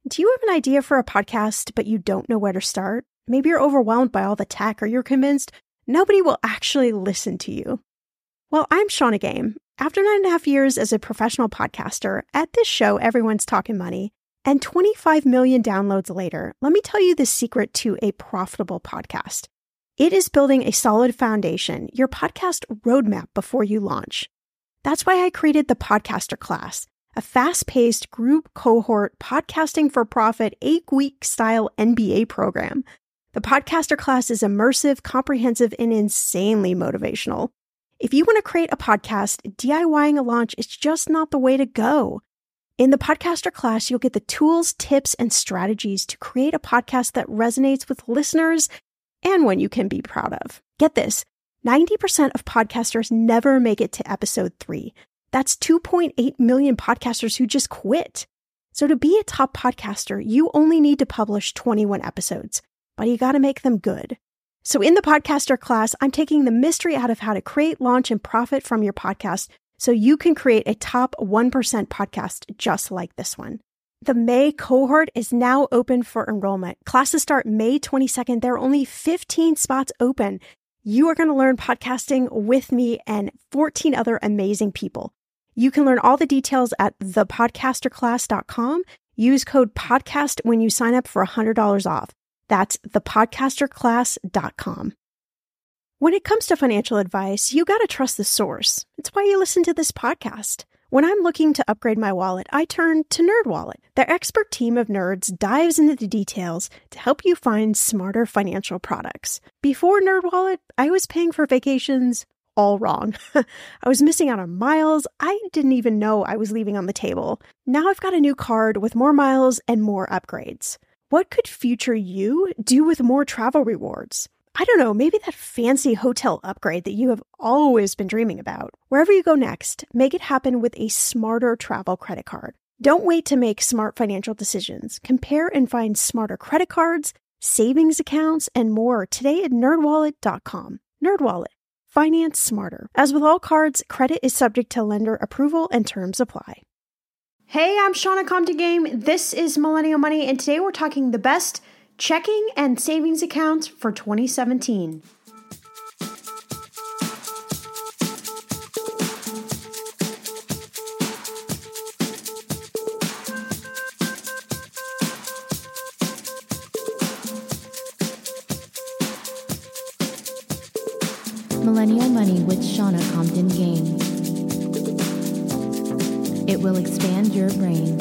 Do you have an idea for a podcast, but you don't know where to start? Maybe you're overwhelmed by all the tech, or you're convinced nobody will actually listen to you. Well, I'm Shannah Game. After 9.5 years as a professional podcaster, at this show, everyone's talking money, and 25 million downloads later, let me tell you the secret to a profitable podcast. It is building a solid foundation, your podcast roadmap before you launch. That's why I created the Podcaster Class, a fast-paced group cohort podcasting for profit 8-week style MBA program. The Podcaster Class is immersive, comprehensive, and insanely motivational. If you want to create a podcast, DIYing a launch is just not the way to go. In the Podcaster Class, you'll get the tools, tips, and strategies to create a podcast that resonates with listeners and one you can be proud of. Get this, 90% of podcasters never make it to episode 3. That's 2.8 million podcasters who just quit. So to be a top podcaster, you only need to publish 21 episodes, but you got to make them good. So in the Podcaster Class, I'm taking the mystery out of how to create, launch, and profit from your podcast so you can create a top 1% podcast just like this one. The May cohort is now open for enrollment. Classes start May 22nd. There are only 15 spots open. You are going to learn podcasting with me and 14 other amazing people. You can learn all the details at thepodcasterclass.com. Use code PODCAST when you sign up for $100 off. That's thepodcasterclass.com. When it comes to financial advice, you got to trust the source. It's why you listen to this podcast. When I'm looking to upgrade my wallet, I turn to NerdWallet. Their expert team of nerds dives into the details to help you find smarter financial products. Before NerdWallet, I was paying for vacations all wrong. I was missing out on miles I didn't even know I was leaving on the table. Now I've got a new card with more miles and more upgrades. What could future you do with more travel rewards? I don't know, maybe that fancy hotel upgrade that you have always been dreaming about. Wherever you go next, make it happen with a smarter travel credit card. Don't wait to make smart financial decisions. Compare and find smarter credit cards, savings accounts, and more today at nerdwallet.com. NerdWallet. Finance smarter. As with all cards, credit is subject to lender approval and terms apply. Hey, I'm Shannah Compton Game. This is Millennial Money, and today we're talking the best checking and savings accounts for 2017. Millennial Money with Shannah Compton Game. It will expand your brain.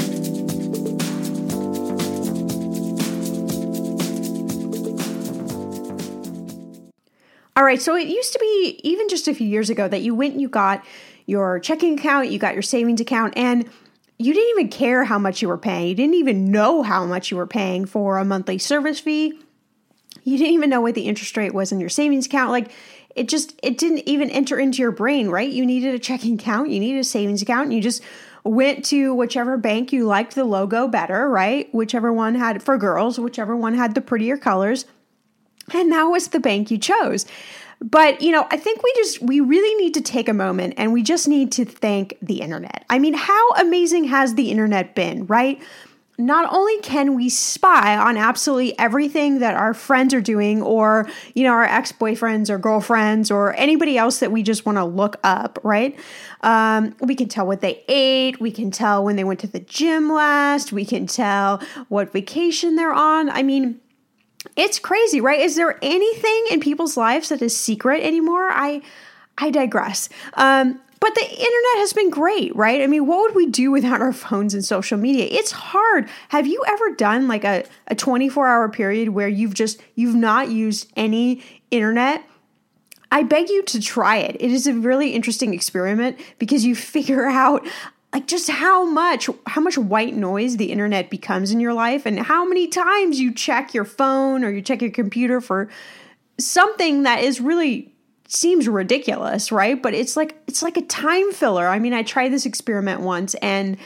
All right, so it used to be, even just a few years ago, that you went and you got your checking account, you got your savings account, and you didn't even care how much you were paying. You didn't even know how much you were paying for a monthly service fee. You didn't even know what the interest rate was in your savings account. Like, it didn't even enter into your brain, right? You needed a checking account, you needed a savings account, and you just went to whichever bank you liked the logo better, right? Whichever one had, for girls, whichever one had the prettier colors. And that was the bank you chose. But, I think we really need to take a moment and we just need to thank the internet. I mean, how amazing has the internet been, right? Not only can we spy on absolutely everything that our friends are doing or, our ex-boyfriends or girlfriends or anybody else that we just want to look up, right? We can tell what they ate. We can tell when they went to the gym last. We can tell what vacation they're on. I mean, it's crazy, right? Is there anything in people's lives that is secret anymore? I digress. But the internet has been great, right? I mean, what would we do without our phones and social media? It's hard. Have you ever done like a 24-hour period where you've not used any internet? I beg you to try it. It is a really interesting experiment because you figure out like just how much white noise the internet becomes in your life and how many times you check your phone or you check your computer for something that is really seems ridiculous, right? But it's like a time filler. I mean, I tried this experiment once and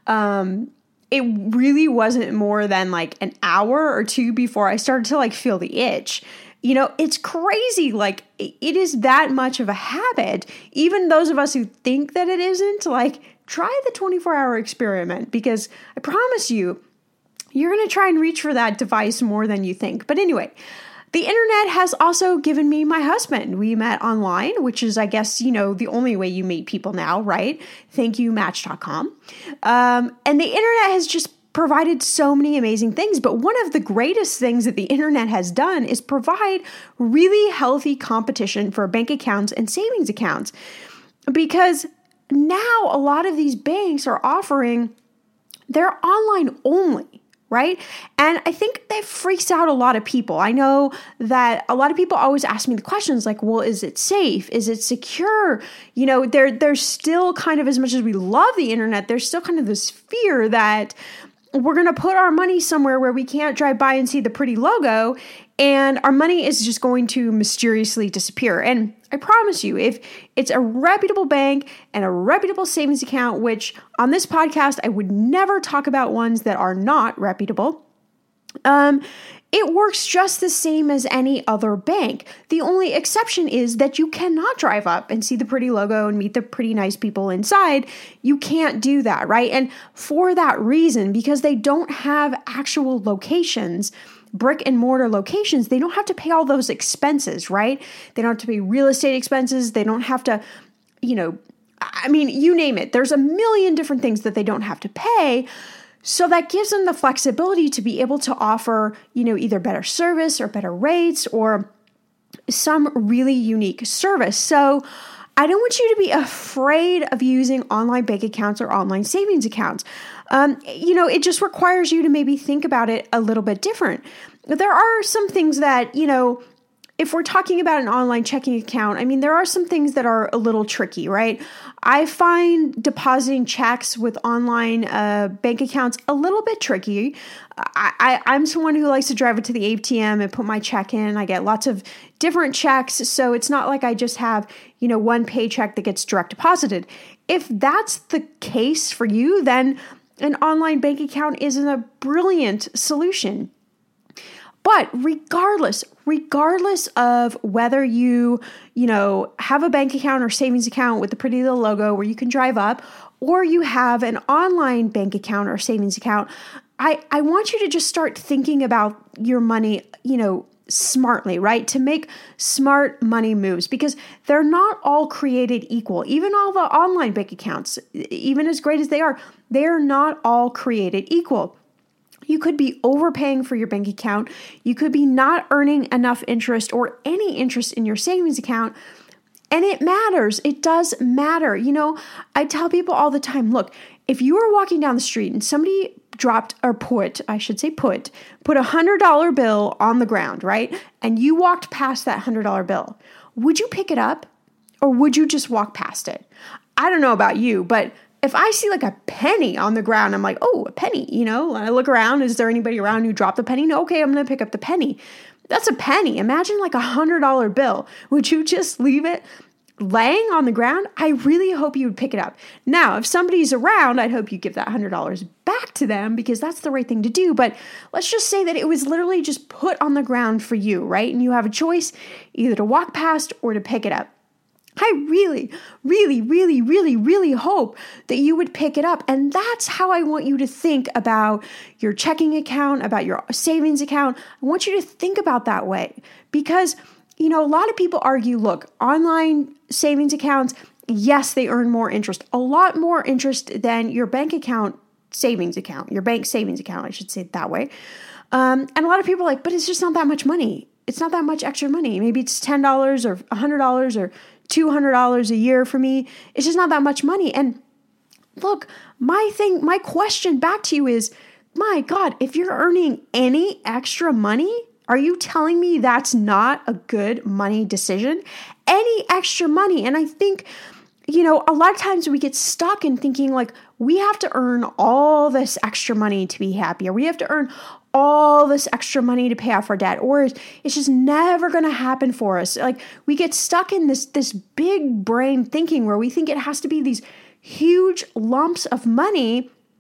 it really wasn't more than like an hour or two before I started to like feel the itch. It's crazy. Like it is that much of a habit. Even those of us who think that it isn't, like try the 24-hour experiment because I promise you, you're going to try and reach for that device more than you think. But anyway, the internet has also given me my husband. We met online, which is, I guess, the only way you meet people now, right? Thank you, Match.com. And the internet has just provided so many amazing things. But one of the greatest things that the internet has done is provide really healthy competition for bank accounts and savings accounts. Because now a lot of these banks are offering, they're online only, right? And I think that freaks out a lot of people. I know that a lot of people always ask me the questions like, well, is it safe? Is it secure? There's still kind of, as much as we love the internet, there's still kind of this fear that we're going to put our money somewhere where we can't drive by and see the pretty logo, and our money is just going to mysteriously disappear. And I promise you, if it's a reputable bank and a reputable savings account, which on this podcast, I would never talk about ones that are not reputable, it works just the same as any other bank. The only exception is that you cannot drive up and see the pretty logo and meet the pretty nice people inside. You can't do that, right? And for that reason, because they don't have actual locations, brick and mortar locations, they don't have to pay all those expenses, right? They don't have to pay real estate expenses. They don't have to, you name it. There's a million different things that they don't have to pay. So that gives them the flexibility to be able to offer, either better service or better rates or some really unique service. So I don't want you to be afraid of using online bank accounts or online savings accounts. It just requires you to maybe think about it a little bit different. There are some things that, if we're talking about an online checking account, there are some things that are a little tricky, right? I find depositing checks with online bank accounts a little bit tricky. I'm someone who likes to drive it to the ATM and put my check in. I get lots of different checks, so it's not like I just have, one paycheck that gets direct deposited. If that's the case for you, then an online bank account is a brilliant solution. But regardless of whether you have a bank account or savings account with the pretty little logo where you can drive up, or you have an online bank account or savings account, I want you to just start thinking about your money, smartly, right? To make smart money moves, because they're not all created equal. Even all the online bank accounts, even as great as they are not all created equal. You could be overpaying for your bank account. You could be not earning enough interest or any interest in your savings account. And it matters. It does matter. I tell people all the time, look, if you were walking down the street and somebody put a $100 bill on the ground, right? And you walked past that $100 bill, would you pick it up or would you just walk past it? I don't know about you, but if I see like a penny on the ground, I'm like, oh, a penny, I look around, is there anybody around who dropped the penny? No, okay, I'm going to pick up the penny. That's a penny. Imagine like $100 bill. Would you just leave it laying on the ground? I really hope you would pick it up. Now, if somebody's around, I'd hope you give that $100 back to them because that's the right thing to do. But let's just say that it was literally just put on the ground for you, right? And you have a choice either to walk past or to pick it up. I really, really, really, really, really hope that you would pick it up. And that's how I want you to think about your checking account, about your savings account. I want you to think about that way because, a lot of people argue, look, online savings accounts, yes, they earn more interest, a lot more interest than your bank account savings account, your bank savings account, I should say it that way. And a lot of people are like, but it's just not that much money. It's not that much extra money. Maybe it's $10 or $100 or $200 a year for me. It's just not that much money. And look, my question back to you is, my God, if you're earning any extra money, are you telling me that's not a good money decision? Any extra money. And I think, a lot of times we get stuck in thinking like we have to earn all this extra money to be happy, or we have to earn all this extra money to pay off our debt, or it's just never going to happen for us. Like we get stuck in this big brain thinking where we think it has to be these huge lumps of money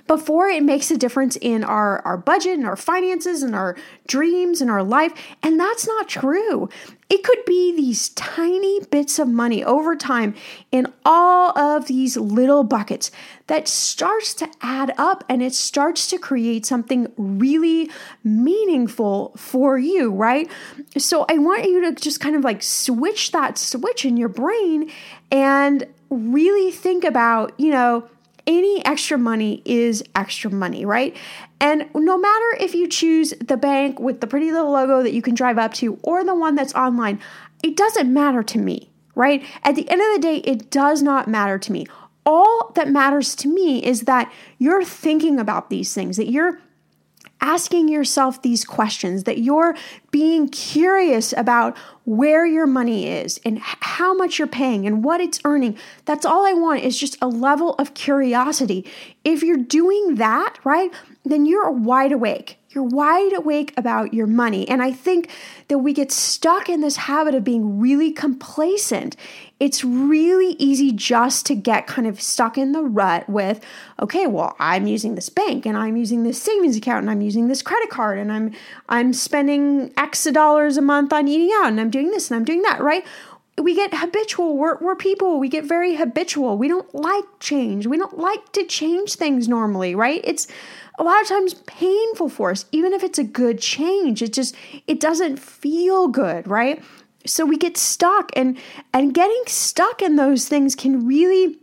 before it makes a difference in our budget and our finances and our dreams and our life. And that's not true. It could be these tiny bits of money over time in all of these little buckets that starts to add up, and it starts to create something really meaningful for you, right? So I want you to just kind of like switch that switch in your brain and really think about, any extra money is extra money, right? And no matter if you choose the bank with the pretty little logo that you can drive up to or the one that's online, it doesn't matter to me, right? At the end of the day, it does not matter to me. All that matters to me is that you're thinking about these things, that you're asking yourself these questions, that you're being curious about where your money is and how much you're paying and what it's earning. That's all I want, is just a level of curiosity. If you're doing that, right, then you're wide awake. You're wide awake about your money. And I think that we get stuck in this habit of being really complacent. It's really easy just to get kind of stuck in the rut with, okay, well, I'm using this bank and I'm using this savings account and I'm using this credit card and I'm spending X dollars a month on eating out and I'm doing this and I'm doing that, right? We get habitual. We're people. We get very habitual. We don't like change. We don't like to change things normally, right? It's a lot of times painful for us, even if it's a good change. It doesn't feel good, right? So we get stuck, and getting stuck in those things can really,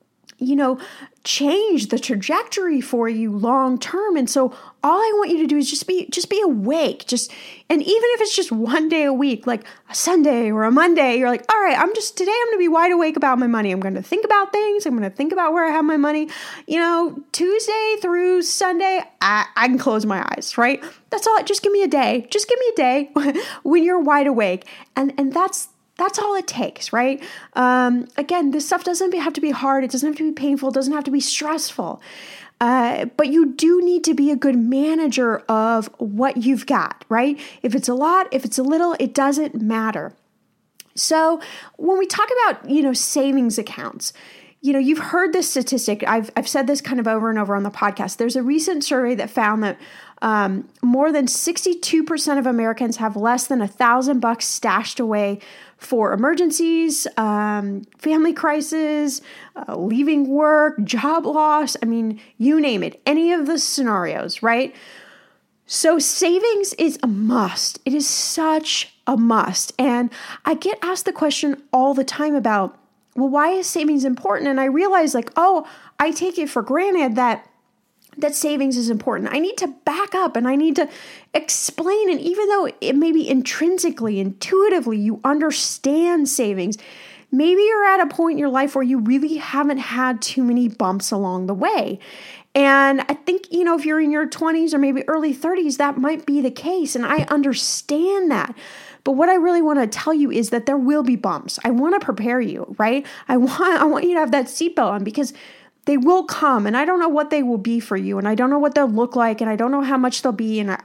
change the trajectory for you long term. And so all I want you to do is just be awake. And even if it's just one day a week, like a Sunday or a Monday, you're like, all right, today I'm going to be wide awake about my money. I'm going to think about things. I'm going to think about where I have my money. Tuesday through Sunday, I can close my eyes, right? That's all. Just give me a day. Just give me a day when you're wide awake. And that's all it takes, right? Again, this stuff doesn't have to be hard. It doesn't have to be painful. It doesn't have to be stressful. But you do need to be a good manager of what you've got, right? If it's a lot, if it's a little, it doesn't matter. So when we talk about, savings accounts, you've heard this statistic. I've said this kind of over and over on the podcast. There's a recent survey that found that more than 62% of Americans have less than $1,000 stashed away for emergencies, family crisis, leaving work, job loss. I mean, you name it, any of the scenarios, right? So savings is a must. It is such a must. And I get asked the question all the time about, well, why is savings important? And I realize I take it for granted that savings is important. I need to back up and I need to explain. And even though it may be intrinsically, intuitively, you understand savings, maybe you're at a point in your life where you really haven't had too many bumps along the way. And I think, if you're in your 20s or maybe early 30s, that might be the case. And I understand that. But what I really want to tell you is that there will be bumps. I want to prepare you, right? I want you to have that seatbelt on, because they will come, and I don't know what they will be for you, and I don't know what they'll look like, and I don't know how much they'll be, and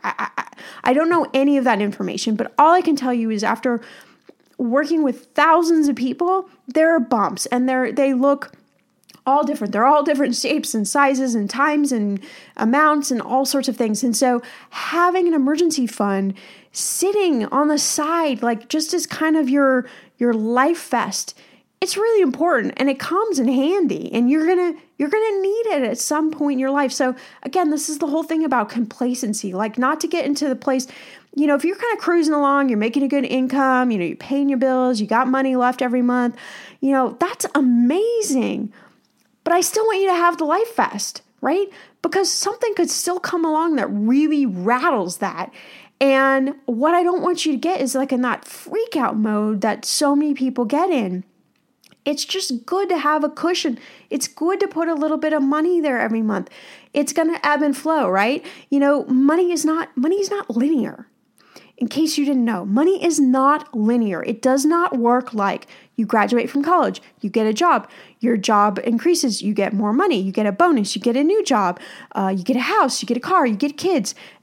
I don't know any of that information. But all I can tell you is, after working with thousands of people, there are bumps, and they look all different. They're all different shapes and sizes and times and amounts and all sorts of things. And so having an emergency fund sitting on the side, like just as kind of your life vest, it's really important, and it comes in handy, and you're gonna need it at some point in your life. So again, this is the whole thing about complacency, like not to get into the place, if you're kind of cruising along, you're making a good income, you're paying your bills, you got money left every month, that's amazing. But I still want you to have the life vest, right? Because something could still come along that really rattles that. And what I don't want you to get is like in that freak out mode that so many people get in. It's just good to have a cushion. It's good to put a little bit of money there every month. It's going to ebb and flow, right? Money is not linear. In case you didn't know, money is not linear. It does not work like you graduate from college, you get a job, your job increases, you get more money, you get a bonus, you get a new job, you get a house, you get a car, you get kids.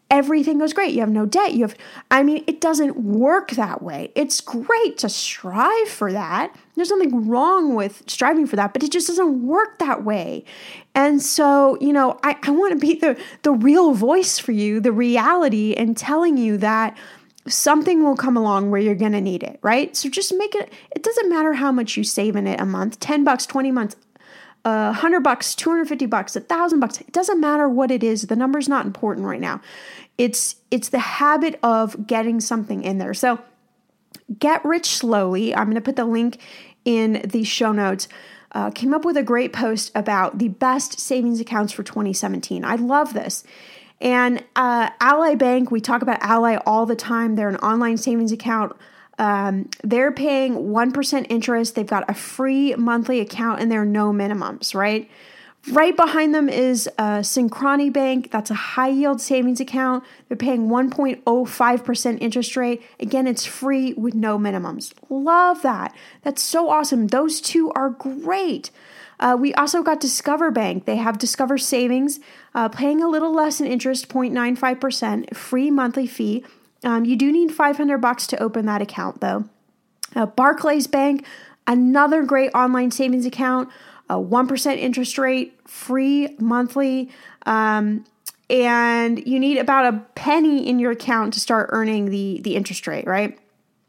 everything goes great. You have no debt. It doesn't work that way. It's great to strive for that. There's nothing wrong with striving for that, but it just doesn't work that way. And so, I want to be the real voice for you, the reality, and telling you that something will come along where you're going to need it, right? So just make it, it doesn't matter how much you save in it a month, 10 bucks, 20 months, $100, $250, $1,000. It doesn't matter what it is. The number's not important right now. It's the habit of getting something in there. So Get Rich Slowly, I'm going to put the link in the show notes, came up with a great post about the best savings accounts for 2017. I love this. And Ally Bank, we talk about Ally all the time. They're an online savings account. They're paying 1% interest. They've got a free monthly account and there are no minimums, right? Right behind them is Synchrony Bank. That's a high yield savings account. They're paying 1.05% interest rate. Again, it's free with no minimums. Love that. That's so awesome. Those two are great. We also got Discover Bank. They have Discover Savings, paying a little less in interest, 0.95%, free monthly fee. You do need $500 to open that account, though. Barclays Bank, another great online savings account, 1% interest rate, free monthly, and you need about a penny in your account to start earning the interest rate, right?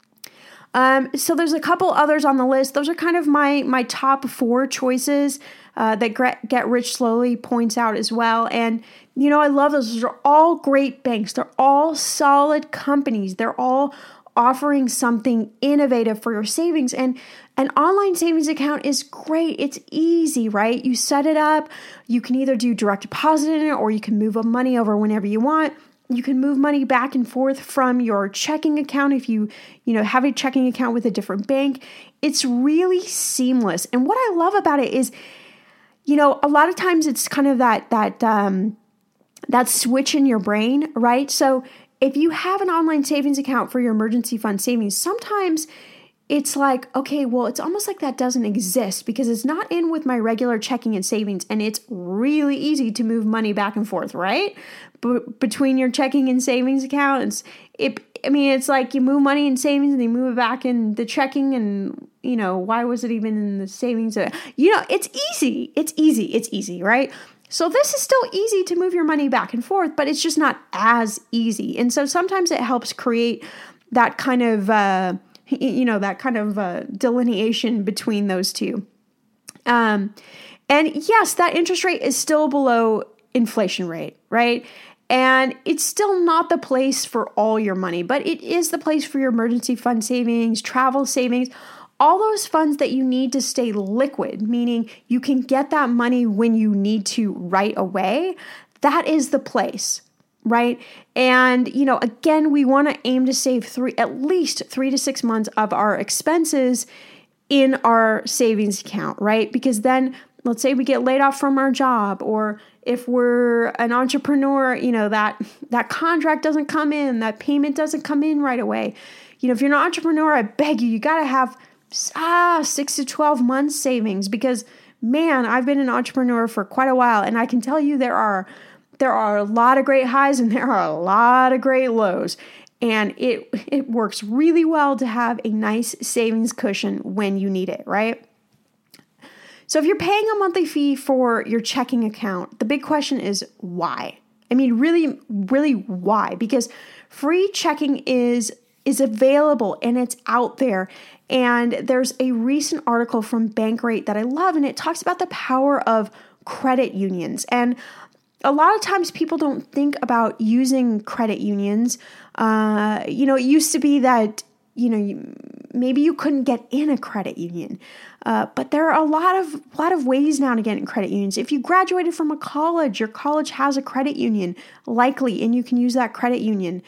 So there's a couple others on the list. Those are kind of my top 4 choices that Get Rich Slowly points out as well. And, I love those. Those are all great banks. They're all solid companies. They're all offering something innovative for your savings. And an online savings account is great. It's easy, right? You set it up. You can either do direct deposit in it or you can move money over whenever you want. You can move money back and forth from your checking account if you have a checking account with a different bank. It's really seamless. And what I love about it is, a lot of times it's kind of that switch in your brain, right? So if you have an online savings account for your emergency fund savings, sometimes it's like, okay, well, it's almost like that doesn't exist because it's not in with my regular checking and savings, and it's really easy to move money back and forth, right? Between your checking and savings accounts, it's like you move money in savings and you move it back in the checking, and why was it even in the savings? It's easy. It's easy, right? So this is still easy to move your money back and forth, but it's just not as easy. And so sometimes it helps create that kind of delineation between those two. And yes, that interest rate is still below inflation rate, right? And it's still not the place for all your money, but it is the place for your emergency fund savings, travel savings, all those funds that you need to stay liquid, meaning you can get that money when you need to right away. That is the place. Right. And, again, we want to aim to save at least 3 to 6 months of our expenses in our savings account, right? Because then let's say we get laid off from our job, or if we're an entrepreneur, that contract doesn't come in, that payment doesn't come in right away. If you're an entrepreneur, I beg you got to have 6 to 12 months savings because, man, I've been an entrepreneur for quite a while, and I can tell you there are a lot of great highs and there are a lot of great lows. And it works really well to have a nice savings cushion when you need it, right? So if you're paying a monthly fee for your checking account, the big question is why? Really, really why? Because free checking is available and it's out there. And there's a recent article from Bankrate that I love, and it talks about the power of credit unions. And a lot of times people don't think about using credit unions. It used to be that, maybe you couldn't get in a credit union. But there are a lot of ways now to get in credit unions. If you graduated from a college, your college has a credit union, likely, and you can use that credit union.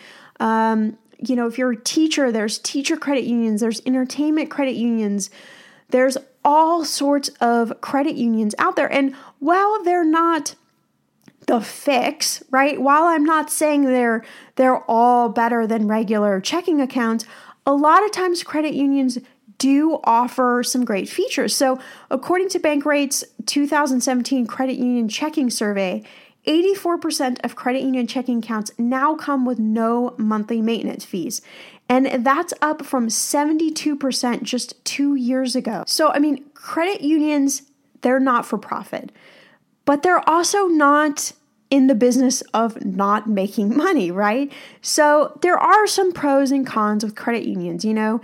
If you're a teacher, there's teacher credit unions, there's entertainment credit unions, there's all sorts of credit unions out there. And while they're not the fix, right? While I'm not saying they're all better than regular checking accounts, a lot of times credit unions do offer some great features. So according to Bankrate's 2017 Credit Union Checking Survey, 84% of credit union checking accounts now come with no monthly maintenance fees. And that's up from 72% just 2 years ago. So, credit unions, they're not for profit, but they're also not in the business of not making money, right? So there are some pros and cons with credit unions,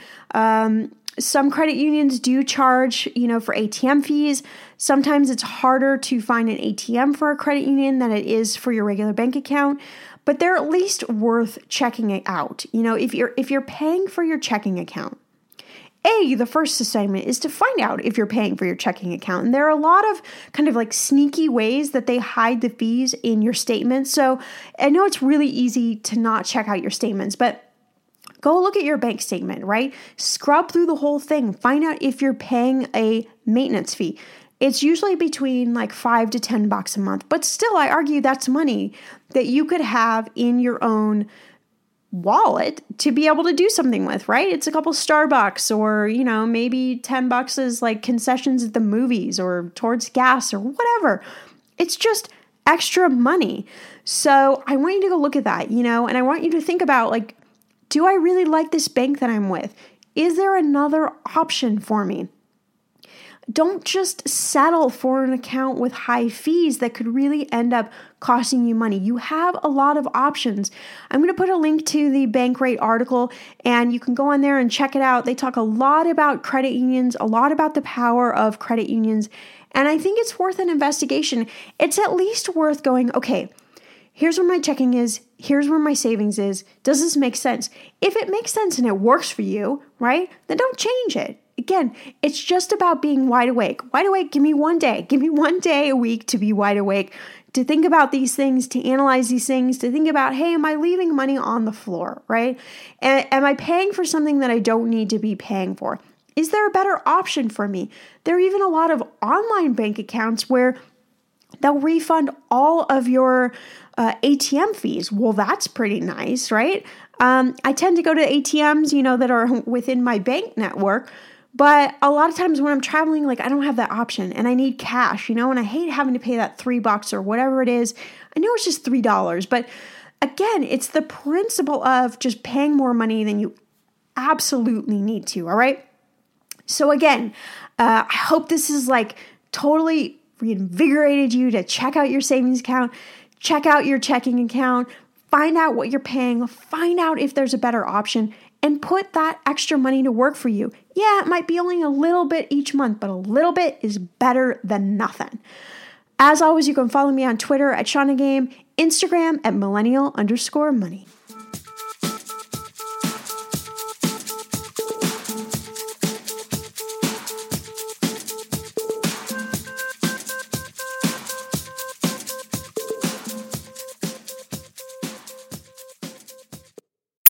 some credit unions do charge, for ATM fees. Sometimes it's harder to find an ATM for a credit union than it is for your regular bank account, but they're at least worth checking it out. If you're paying for your checking account, the first assignment is to find out if you're paying for your checking account. And there are a lot of kind of like sneaky ways that they hide the fees in your statements. So I know it's really easy to not check out your statements, but go look at your bank statement, right? Scrub through the whole thing. Find out if you're paying a maintenance fee. It's usually between like $5 to $10 a month, but still I argue that's money that you could have in your own wallet to be able to do something with, right? It's a couple Starbucks or, maybe $10 is like concessions at the movies or towards gas or whatever. It's just extra money. So I want you to go look at that, and I want you to think about like, do I really like this bank that I'm with? Is there another option for me? Don't just settle for an account with high fees that could really end up costing you money. You have a lot of options. I'm going to put a link to the Bankrate article and you can go on there and check it out. They talk a lot about credit unions, a lot about the power of credit unions, and I think it's worth an investigation. It's at least worth going, okay, here's where my checking is. Here's where my savings is. Does this make sense? If it makes sense and it works for you, right, then don't change it. Again, it's just about being wide awake. Wide awake, give me one day. Give me one day a week to be wide awake, to think about these things, to analyze these things, to think about, hey, am I leaving money on the floor, right? And am I paying for something that I don't need to be paying for? Is there a better option for me? There are even a lot of online bank accounts where they'll refund all of your ATM fees. Well, that's pretty nice, right? I tend to go to ATMs, that are within my bank network, but a lot of times when I'm traveling, like I don't have that option and I need cash, and I hate having to pay that $3 or whatever it is. I know it's just $3, but again, it's the principle of just paying more money than you absolutely need to, all right? So again, I hope this is like totally reinvigorated you to check out your savings account, check out your checking account, find out what you're paying, find out if there's a better option, and put that extra money to work for you. Yeah, it might be only a little bit each month, but a little bit is better than nothing. As always, you can follow me on Twitter at Shauna Game, Instagram at millennial_money.